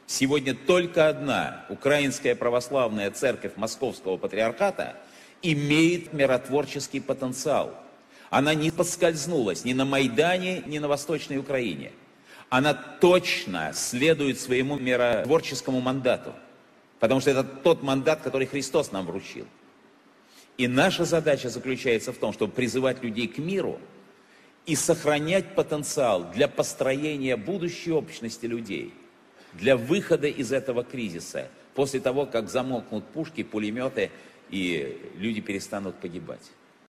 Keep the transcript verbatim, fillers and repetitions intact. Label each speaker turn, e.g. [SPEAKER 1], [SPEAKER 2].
[SPEAKER 1] Сегодня только одна Украинская православная церковь Московского патриархата имеет миротворческий потенциал. Она не поскользнулась ни на Майдане, ни на Восточной Украине. Она точно следует своему миротворческому мандату, потому что это тот мандат, который Христос нам вручил. И наша задача заключается в том, чтобы призывать людей к миру и сохранять потенциал для построения будущей общности людей, для выхода из этого кризиса, после того, как замолкнут пушки, пулеметы и люди перестанут погибать.